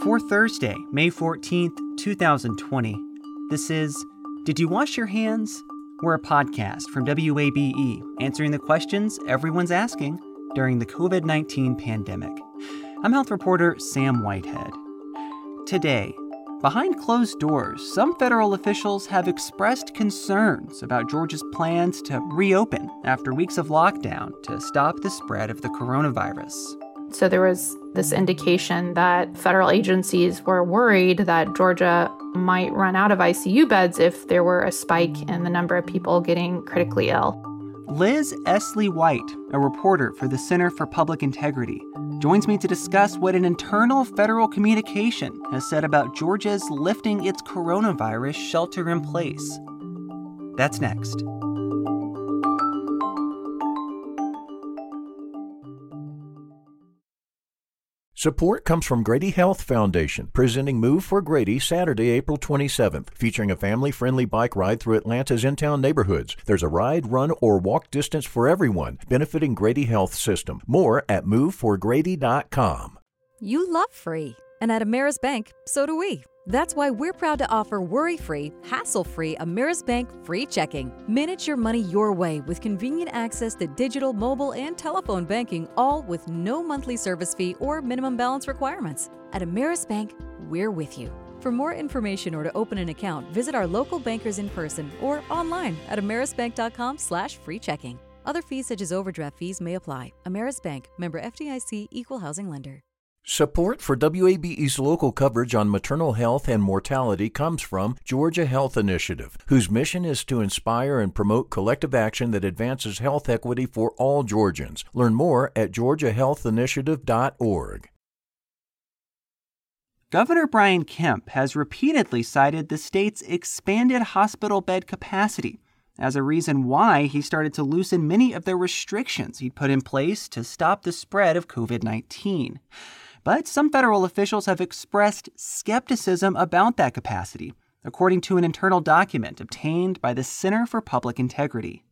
For Thursday, May 14th, 2020, this is Did You Wash Your Hands? We're a podcast from WABE answering the questions everyone's asking during the COVID-19 pandemic. I'm health reporter Sam Whitehead. Today, behind closed doors, some federal officials have expressed concerns about Georgia's plans to reopen after weeks of lockdown to stop the spread of the coronavirus. So there was this indication that federal agencies were worried that Georgia might run out of ICU beds if there were a spike in the number of people getting critically ill. Liz Esley White, a reporter for the Center for Public Integrity, joins me to discuss what an internal federal communication has said about Georgia's lifting its coronavirus shelter in place. That's next. Support comes from Grady Health Foundation, presenting Move for Grady Saturday, April 27th, featuring a family-friendly bike ride through Atlanta's in-town neighborhoods. There's a ride, run, or walk distance for everyone, benefiting Grady Health System. More at moveforgrady.com. You love free, and at Ameris Bank, so do we. That's why we're proud to offer worry-free, hassle-free Ameris Bank free checking. Manage your money your way with convenient access to digital, mobile, and telephone banking, all with no monthly service fee or minimum balance requirements. At Ameris Bank, we're with you. For more information or to open an account, visit our local bankers in person or online at amerisbank.com/free checking. Other fees such as overdraft fees may apply. Ameris Bank, member FDIC, equal housing lender. Support for WABE's local coverage on maternal health and mortality comes from Georgia Health Initiative, whose mission is to inspire and promote collective action that advances health equity for all Georgians. Learn more at georgiahealthinitiative.org. Governor Brian Kemp has repeatedly cited the state's expanded hospital bed capacity as a reason why he started to loosen many of the restrictions he'd put in place to stop the spread of COVID-19. But some federal officials have expressed skepticism about that capacity, according to an internal document obtained by the Center for Public Integrity.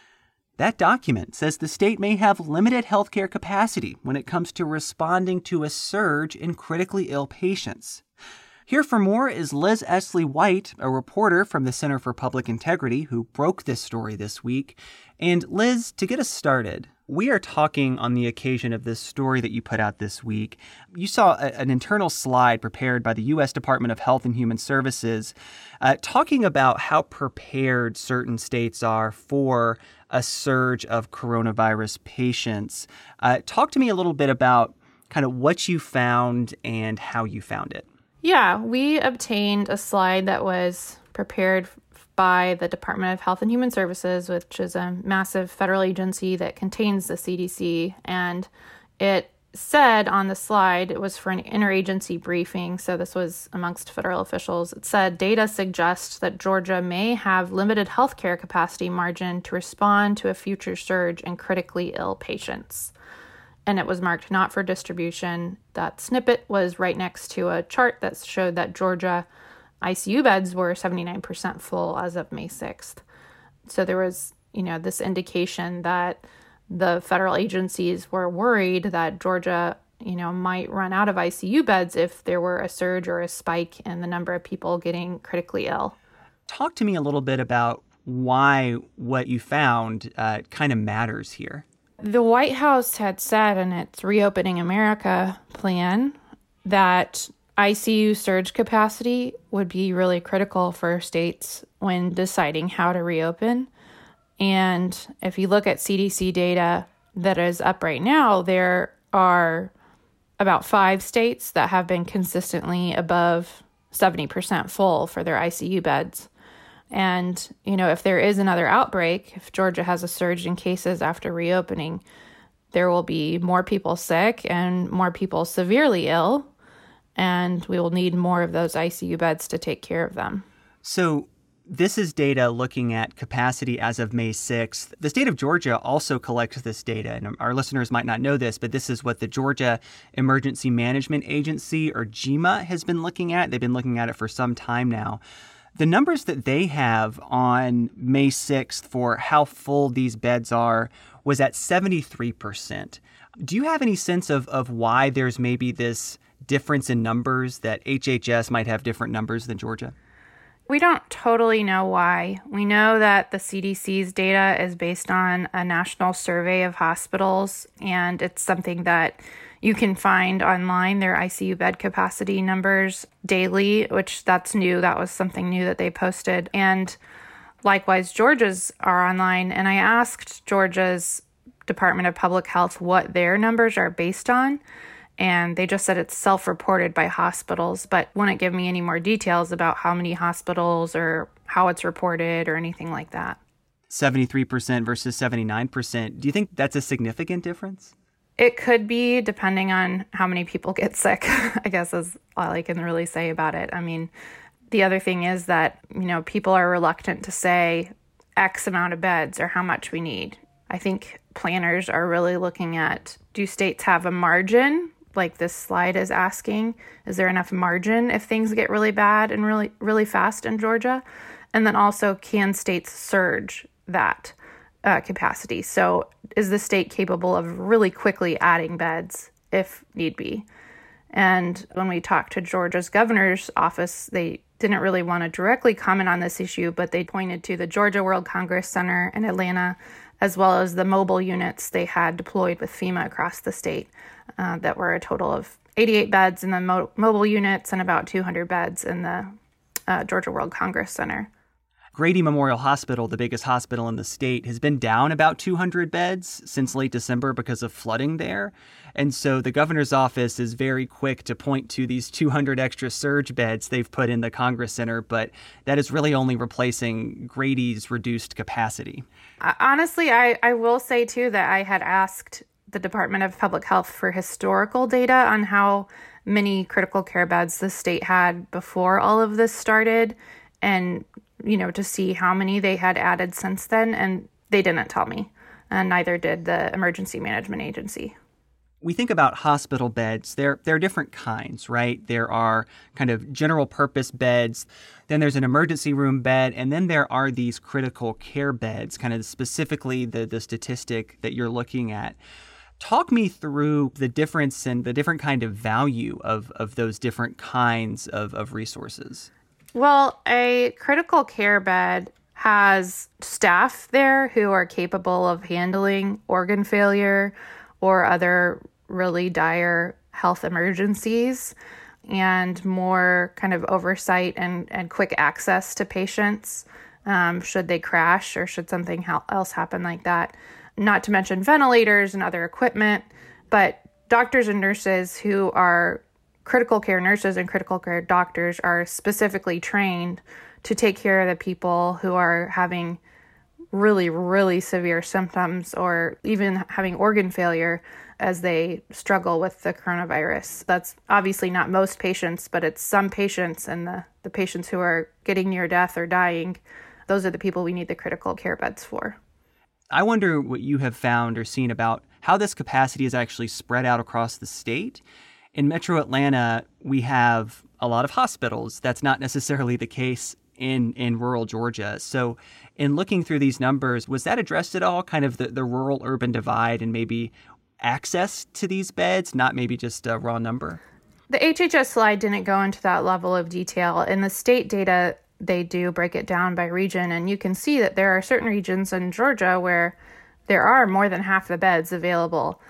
That document says the state may have limited healthcare capacity when it comes to responding to a surge in critically ill patients. Here for more is Liz Esley White, a reporter from the Center for Public Integrity who broke this story this week. And Liz, to get us started, we are talking on the occasion of this story that you put out this week. You saw an internal slide prepared by the U.S. Department of Health and Human Services talking about how prepared certain states are for a surge of coronavirus patients. Talk to me a little bit about kind of what you found and how you found it. Yeah, we obtained a slide that was prepared by the Department of Health and Human Services, which is a massive federal agency that contains the CDC. And it said on the slide, it was for an interagency briefing, so this was amongst federal officials. It said data suggests that Georgia may have limited healthcare capacity margin to respond to a future surge in critically ill patients. And it was marked not for distribution. That snippet was right next to a chart that showed that Georgia ICU beds were 79% full as of May 6th. So there was, this indication that the federal agencies were worried that Georgia, might run out of ICU beds if there were a surge or a spike in the number of people getting critically ill. Talk to me a little bit about why what you found kind of matters here. The White House had said in its Reopening America plan that ICU surge capacity would be really critical for states when deciding how to reopen. And if you look at CDC data that is up right now, there are about 5 states that have been consistently above 70% full for their ICU beds. And, if there is another outbreak, if Georgia has a surge in cases after reopening, there will be more people sick and more people severely ill, and we will need more of those ICU beds to take care of them. So this is data looking at capacity as of May 6th. The state of Georgia also collects this data, and our listeners might not know this, but this is what the Georgia Emergency Management Agency, or GEMA, has been looking at. They've been looking at it for some time now. The numbers that they have on May 6th for how full these beds are was at 73%. Do you have any sense of why there's maybe this difference in numbers, that HHS might have different numbers than Georgia? We don't totally know why. We know that the CDC's data is based on a national survey of hospitals, and it's something that you can find online, their ICU bed capacity numbers daily, which that's new. That was something new that they posted. And likewise, Georgia's are online. And I asked Georgia's Department of Public Health what their numbers are based on. And they just said it's self-reported by hospitals, but wouldn't give me any more details about how many hospitals or how it's reported or anything like that. 73% versus 79%. Do you think that's a significant difference? It could be, depending on how many people get sick, I guess is all I can really say about it. I mean, the other thing is that, people are reluctant to say X amount of beds or how much we need. I think planners are really looking at, do states have a margin? Like this slide is asking, is there enough margin if things get really bad and really, really fast in Georgia? And then also, can states surge that capacity? So is the state capable of really quickly adding beds if need be? And when we talked to Georgia's governor's office, they didn't really want to directly comment on this issue, but they pointed to the Georgia World Congress Center in Atlanta, as well as the mobile units they had deployed with FEMA across the state that were a total of 88 beds in the mobile units and about 200 beds in the Georgia World Congress Center. Grady Memorial Hospital, the biggest hospital in the state, has been down about 200 beds since late December because of flooding there. And so the governor's office is very quick to point to these 200 extra surge beds they've put in the Congress Center, but that is really only replacing Grady's reduced capacity. Honestly, I will say, too, that I had asked the Department of Public Health for historical data on how many critical care beds the state had before all of this started, and to see how many they had added since then, and they didn't tell me, and neither did the Emergency Management Agency. We think about hospital beds. There are different kinds, right? There are kind of general purpose beds, then there's an emergency room bed, and then there are these critical care beds, kind of specifically the statistic that you're looking at. Talk me through the difference and the different kind of value of those different kinds of resources. Well, a critical care bed has staff there who are capable of handling organ failure or other really dire health emergencies, and more kind of oversight and quick access to patients should they crash or should something else happen like that. Not to mention ventilators and other equipment, but doctors and nurses who are critical care nurses and critical care doctors are specifically trained to take care of the people who are having really, really severe symptoms or even having organ failure as they struggle with the coronavirus. That's obviously not most patients, but it's some patients, and the patients who are getting near death or dying, those are the people we need the critical care beds for. I wonder what you have found or seen about how this capacity is actually spread out across the state. In Metro Atlanta, we have a lot of hospitals. That's not necessarily the case in rural Georgia. So in looking through these numbers, was that addressed at all, kind of the rural-urban divide and maybe access to these beds, not maybe just a raw number? The HHS slide didn't go into that level of detail. In the state data, they do break it down by region, and you can see that there are certain regions in Georgia where there are more than half the beds available.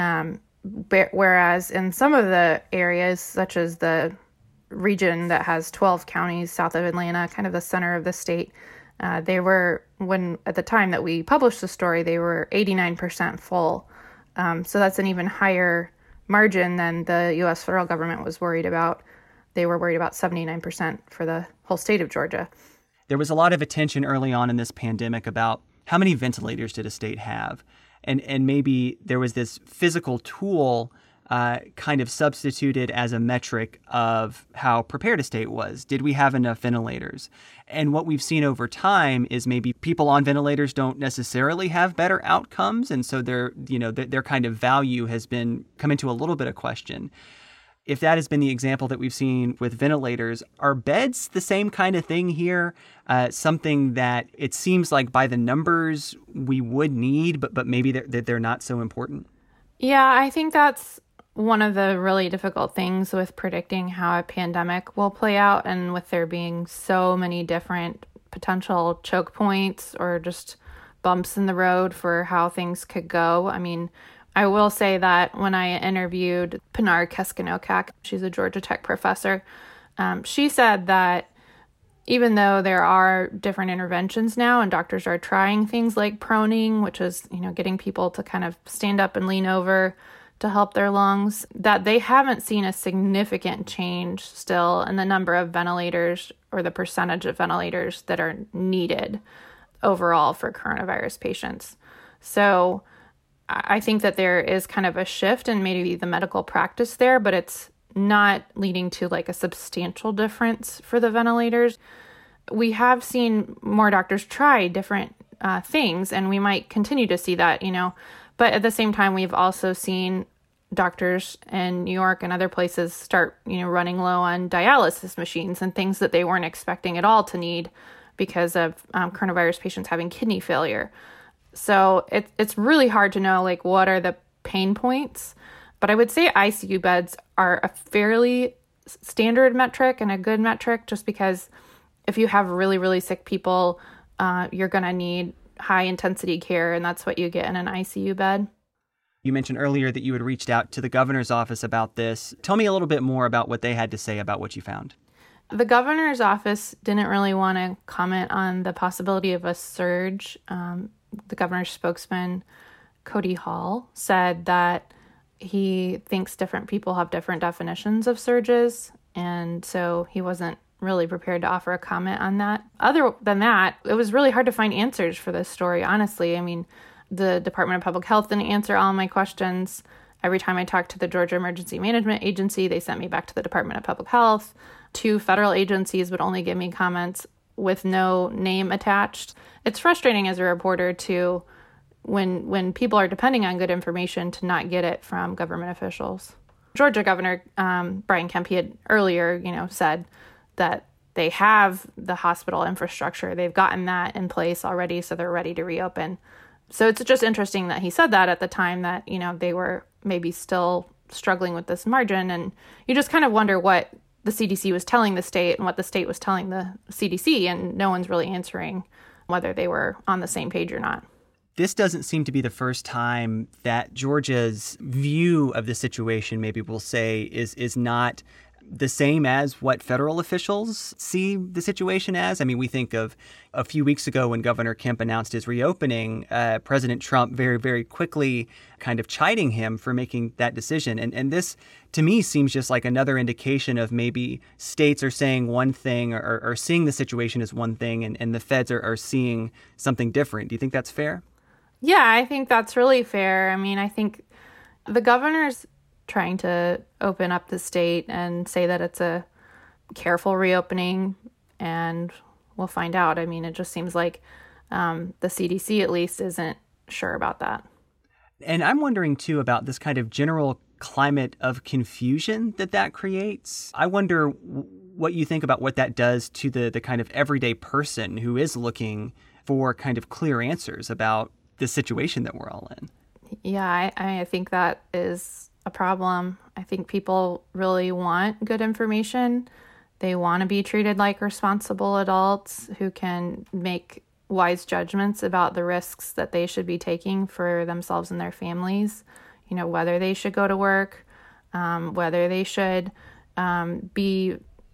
Whereas in some of the areas, such as the region that has 12 counties south of Atlanta, kind of the center of the state, they were, at the time that we published the story, they were 89% full. So that's an even higher margin than the U.S. federal government was worried about. They were worried about 79% for the whole state of Georgia. There was a lot of attention early on in this pandemic about how many ventilators did a state have? And maybe there was this physical tool kind of substituted as a metric of how prepared a state was. Did we have enough ventilators? And what we've seen over time is maybe people on ventilators don't necessarily have better outcomes, and so their kind of value has been come into a little bit of question. If that has been the example that we've seen with ventilators, are beds the same kind of thing here? Something that it seems like by the numbers we would need, but maybe they're not so important? Yeah, I think that's one of the really difficult things with predicting how a pandemic will play out, and with there being so many different potential choke points or just bumps in the road for how things could go. I mean, I will say that when I interviewed Pinar Keskenokak, she's a Georgia Tech professor, she said that even though there are different interventions now and doctors are trying things like proning, which is, getting people to kind of stand up and lean over to help their lungs, that they haven't seen a significant change still in the number of ventilators or the percentage of ventilators that are needed overall for coronavirus patients. So I think that there is kind of a shift in maybe the medical practice there, but it's not leading to like a substantial difference for the ventilators. We have seen more doctors try different things, and we might continue to see that, but at the same time, we've also seen doctors in New York and other places start, running low on dialysis machines and things that they weren't expecting at all to need because of coronavirus patients having kidney failure. So it's really hard to know, like, what are the pain points. But I would say ICU beds are a fairly standard metric and a good metric, just because if you have really, really sick people, you're going to need high intensity care, and that's what you get in an ICU bed. You mentioned earlier that you had reached out to the governor's office about this. Tell me a little bit more about what they had to say about what you found. The governor's office didn't really want to comment on the possibility of a surge. The governor's spokesman, Cody Hall, said that he thinks different people have different definitions of surges, and so he wasn't really prepared to offer a comment on that. Other than that, it was really hard to find answers for this story, honestly. I mean, the Department of Public Health didn't answer all my questions. Every time I talked to the Georgia Emergency Management Agency, they sent me back to the Department of Public Health. 2 federal agencies would only give me comments with no name attached. It's frustrating as a reporter to, when people are depending on good information, to not get it from government officials. Georgia Governor Brian Kemp, he had earlier, said that they have the hospital infrastructure. They've gotten that in place already, so they're ready to reopen. So it's just interesting that he said that at the time that, they were maybe still struggling with this margin. And you just kind of wonder what the CDC was telling the state and what the state was telling the CDC, and no one's really answering whether they were on the same page or not. This doesn't seem to be the first time that Georgia's view of the situation, maybe we'll say, is not the same as what federal officials see the situation as. I mean, we think of a few weeks ago when Governor Kemp announced his reopening, President Trump very, very quickly kind of chiding him for making that decision. And this, to me, seems just like another indication of maybe states are saying one thing or seeing the situation as one thing, and the feds are seeing something different. Do you think that's fair? Yeah, I think that's really fair. I mean, I think the governor's trying to open up the state and say that it's a careful reopening, and we'll find out. I mean, it just seems like the CDC at least isn't sure about that. And I'm wondering, too, about this kind of general climate of confusion that creates. I wonder what you think about what that does to the kind of everyday person who is looking for kind of clear answers about the situation that we're all in. Yeah, I think that is a problem. I think people really want good information. They want to be treated like responsible adults who can make wise judgments about the risks that they should be taking for themselves and their families. You know, whether they should go to work, whether they should be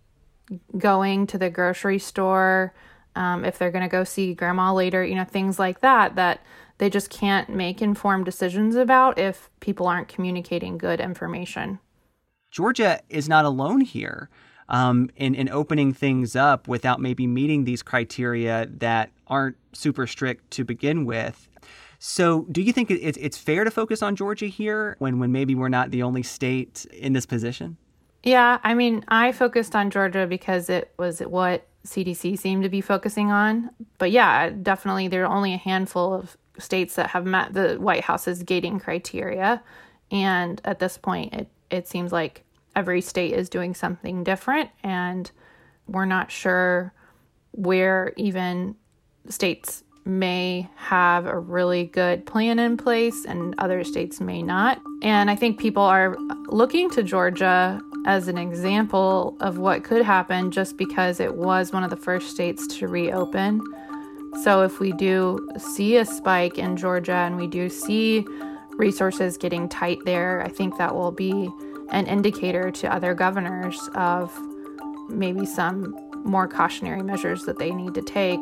going to the grocery store, if they're going to go see grandma later, you know, things like that they just can't make informed decisions about if people aren't communicating good information. Georgia is not alone here in opening things up without maybe meeting these criteria that aren't super strict to begin with. So do you think it's fair to focus on Georgia here when maybe we're not the only state in this position? Yeah, I mean, I focused on Georgia because it was what CDC seemed to be focusing on. But yeah, definitely there are only a handful of states that have met the White House's gating criteria. And at this point, it seems like every state is doing something different. And we're not sure where even states may have a really good plan in place and other states may not. And I think people are looking to Georgia as an example of what could happen just because it was one of the first states to reopen. So if we do see a spike in Georgia and we do see resources getting tight there, I think that will be an indicator to other governors of maybe some more cautionary measures that they need to take.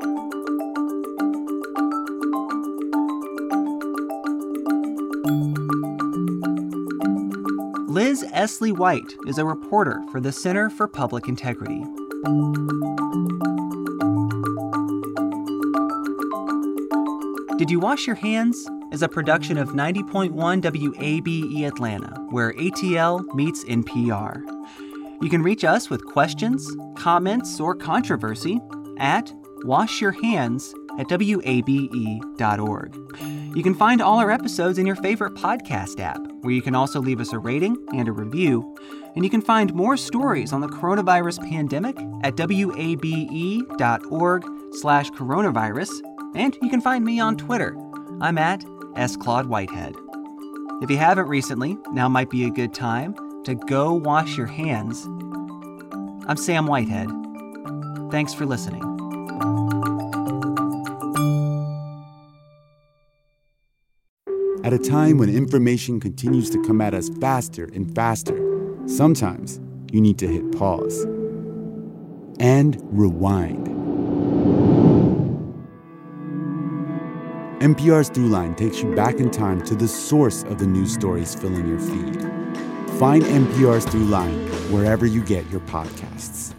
Liz Esley White is a reporter for the Center for Public Integrity. Did You Wash Your Hands? Is a production of 90.1 WABE Atlanta, where ATL meets NPR. You can reach us with questions, comments, or controversy at washyourhands@wabe.org. You can find all our episodes in your favorite podcast app, where you can also leave us a rating and a review. And you can find more stories on the coronavirus pandemic at wabe.org/coronavirus. And you can find me on Twitter. I'm at @Claude Whitehead. If you haven't recently, now might be a good time to go wash your hands. I'm Sam Whitehead. Thanks for listening. At a time when information continues to come at us faster and faster, sometimes you need to hit pause and rewind. NPR's Throughline takes you back in time to the source of the news stories filling your feed. Find NPR's Throughline wherever you get your podcasts.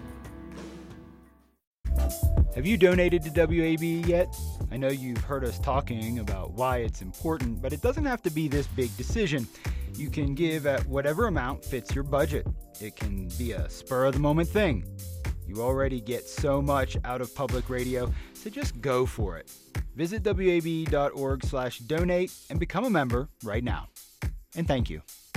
Have you donated to WABE yet? I know you've heard us talking about why it's important, but it doesn't have to be this big decision. You can give at whatever amount fits your budget. It can be a spur-of-the-moment thing. You already get so much out of public radio, so just go for it. Visit wabe.org/donate and become a member right now. And thank you.